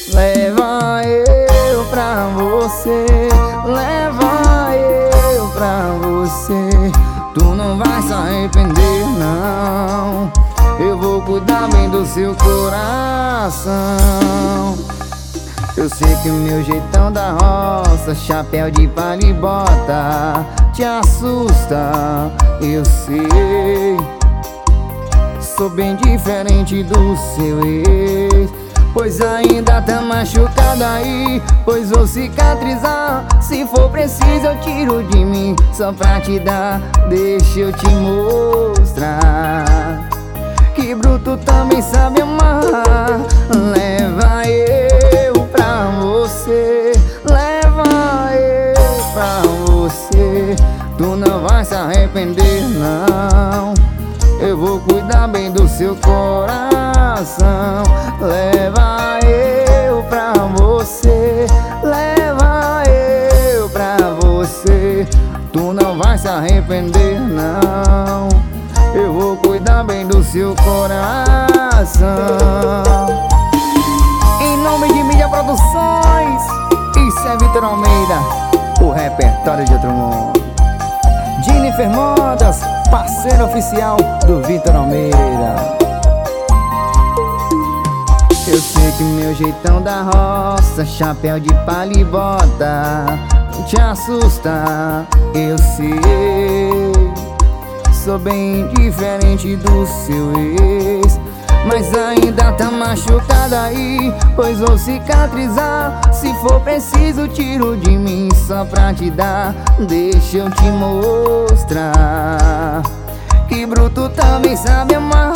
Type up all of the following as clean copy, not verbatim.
Leva eu pra você, leva eu pra você. Tu não vai se arrepender, não. Eu vou cuidar bem do seu coração. Eu sei que o meu jeitão da roça, chapéu de palha e bota, te assusta, eu sei. Sou bem diferente do seu ex, pois ainda tá machucado aí, pois vou cicatrizar. Se for preciso eu tiro de mim, só pra te dar, deixa eu te mostrar que bruto também sabe amar. Leva eu pra você, leva eu pra você. Tu não vai se arrepender, não. Eu vou cuidar bem do seu coração. Leva eu pra você, leva eu pra você. Tu não vai se arrepender, não. Eu vou cuidar bem do seu coração. Em nome de Mídia Produções, isso é Vitor Almeida, o repertório de outro mundo. Jennifer Modas, parceira oficial do Vitor Almeida. Eu sei que meu jeitão da roça, chapéu de palha e bota, te assusta, eu sei. Sou bem diferente do seu ex, mas ainda tá machucado aí, pois vou cicatrizar. Se for preciso tiro de mim, só pra te dar, deixa eu te mostrar que bruto também sabe amar.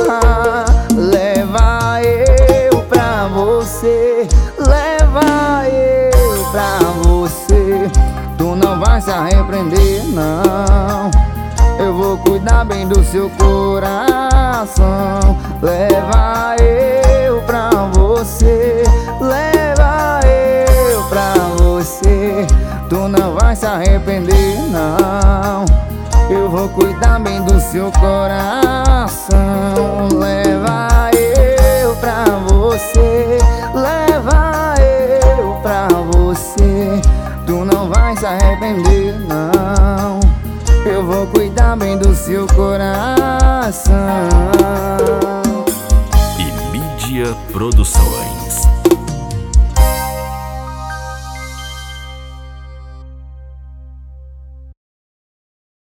Leva eu pra você, leva eu pra você. Tu não vai se arrepender, não. Eu vou cuidar bem do seu coração. Leva eu pra você, leva eu pra você. Tu não vai se arrepender, não. Eu vou cuidar bem do seu coração. Leva eu pra você, leva eu pra você. Tu não vai se arrepender, não. Eu vou cuidar bem do seu coração. E Mídia Produções.